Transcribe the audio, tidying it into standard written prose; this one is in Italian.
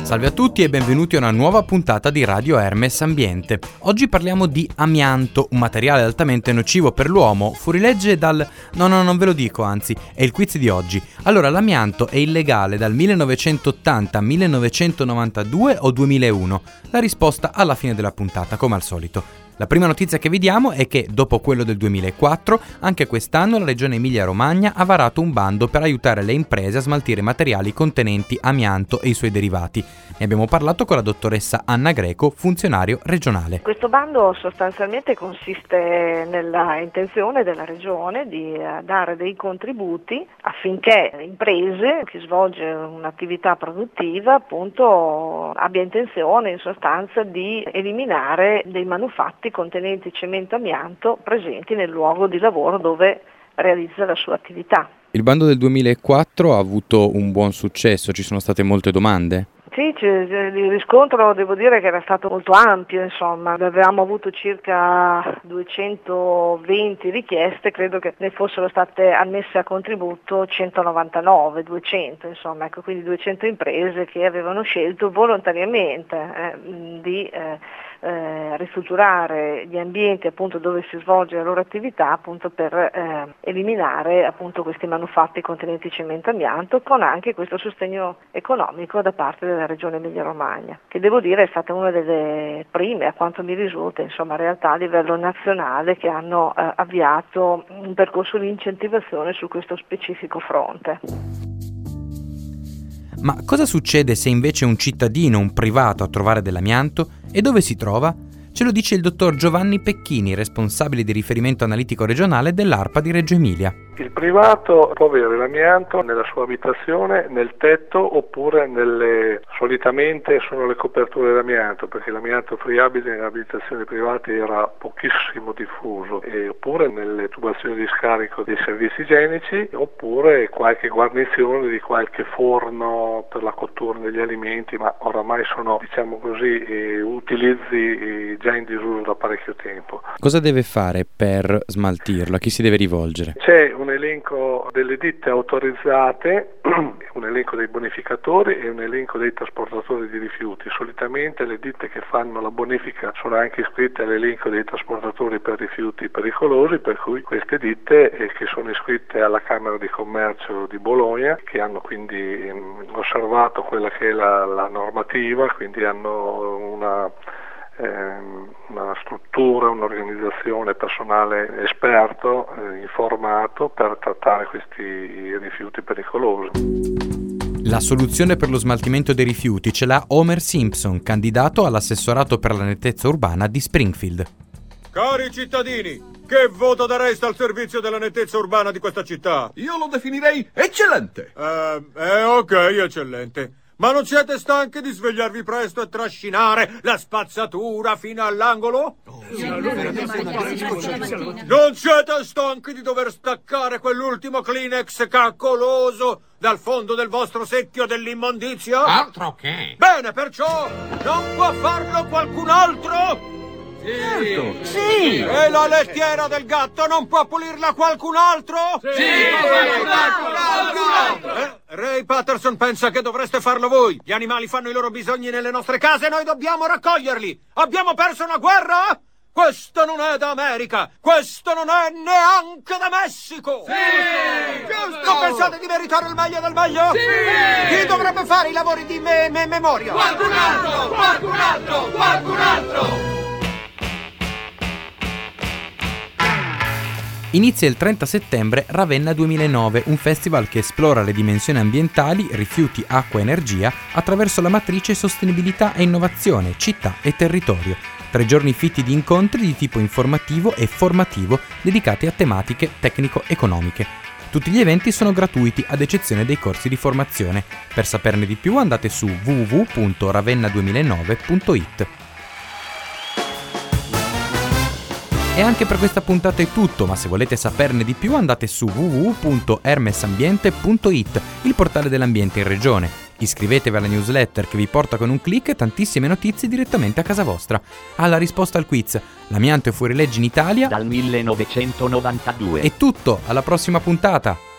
Salve a tutti e benvenuti a una nuova puntata di Radio Hermes Ambiente. Oggi parliamo di amianto, un materiale altamente nocivo per l'uomo, fuorilegge dal... No, non ve lo dico, anzi, è il quiz di oggi. Allora, l'amianto è illegale dal 1980, 1992 o 2001? La risposta alla fine della puntata, come al solito. La prima notizia che vi diamo è che, dopo quello del 2004, anche quest'anno la Regione Emilia-Romagna ha varato un bando per aiutare le imprese a smaltire materiali contenenti amianto e i suoi derivati. Ne abbiamo parlato con la dottoressa Anna Greco, funzionario regionale. Questo bando sostanzialmente consiste nella intenzione della Regione di dare dei contributi affinché l'impresa che svolge un'attività produttiva appunto abbia intenzione in sostanza di eliminare dei manufatti contenenti cemento amianto presenti nel luogo di lavoro dove realizza la sua attività. Il bando del 2004 ha avuto un buon successo, ci sono state molte domande? Sì, il riscontro devo dire che era stato molto ampio, insomma, avevamo avuto circa 220 richieste, credo che ne fossero state ammesse a contributo 199, 200, insomma, ecco, quindi 200 imprese che avevano scelto volontariamente di ristrutturare gli ambienti appunto dove si svolge la loro attività appunto per eliminare appunto questi manufatti contenenti cemento amianto, con anche questo sostegno economico da parte della Regione Emilia-Romagna, che devo dire è stata una delle prime, a quanto mi risulta, insomma, realtà a livello nazionale che hanno avviato un percorso di incentivazione su questo specifico fronte. Ma cosa succede se invece un cittadino, un privato, a trovare dell'amianto? E dove si trova? Ce lo dice il dottor Giovanni Pecchini, responsabile di riferimento analitico regionale dell'ARPA di Reggio Emilia. Il privato può avere l'amianto nella sua abitazione, nel tetto, oppure solitamente sono le coperture d'amianto, perché l'amianto friabile nelle abitazioni private era pochissimo diffuso, oppure nelle tubazioni di scarico dei servizi igienici, oppure qualche guarnizione di qualche forno per la cottura degli alimenti, ma oramai sono, diciamo così, utilizzi già in disuso da parecchio tempo. Cosa deve fare per smaltirlo? A chi si deve rivolgere? C'è un elenco delle ditte autorizzate, un elenco dei bonificatori e un elenco dei trasportatori di rifiuti. Solitamente le ditte che fanno la bonifica sono anche iscritte all'elenco dei trasportatori per rifiuti pericolosi, per cui queste ditte che sono iscritte alla Camera di Commercio di Bologna, che hanno quindi osservato quella che è la normativa, quindi hanno una struttura, un'organizzazione, personale esperto, informato per trattare questi rifiuti pericolosi. La soluzione per lo smaltimento dei rifiuti ce l'ha Homer Simpson, candidato all'assessorato per la nettezza urbana di Springfield. Cari cittadini, che voto dareste al servizio della nettezza urbana di questa città? Io lo definirei eccellente. Ok, eccellente. Ma non siete stanchi di svegliarvi presto e trascinare la spazzatura fino all'angolo? Non siete stanchi di dover staccare quell'ultimo Kleenex caccoloso dal fondo del vostro secchio dell'immondizia? Altro che. Bene, perciò non può farlo qualcun altro? Sì! E la lettiera del gatto non può pulirla qualcun altro? Sì! Ray Patterson pensa che dovreste farlo voi. Gli animali fanno i loro bisogni nelle nostre case e noi dobbiamo raccoglierli. Abbiamo perso una guerra? Questo non è da America! Questo non è neanche da Messico! Sì! Giusto! Non pensate di meritare il meglio del meglio? Sì! Chi dovrebbe fare i lavori di memoria? Qualcun altro! Qualcun altro! Qualcun altro! Inizia il 30 settembre Ravenna 2009, un festival che esplora le dimensioni ambientali, rifiuti, acqua e energia attraverso la matrice sostenibilità e innovazione, città e territorio. 3 giorni fitti di incontri di tipo informativo e formativo dedicati a tematiche tecnico-economiche. Tutti gli eventi sono gratuiti ad eccezione dei corsi di formazione. Per saperne di più andate su www.ravenna2009.it. E anche per questa puntata è tutto, ma se volete saperne di più andate su www.hermesambiente.it, il portale dell'ambiente in regione. Iscrivetevi alla newsletter che vi porta con un click tantissime notizie direttamente a casa vostra. Alla risposta al quiz: l'amianto è fuorilegge in Italia dal 1992. È tutto, alla prossima puntata!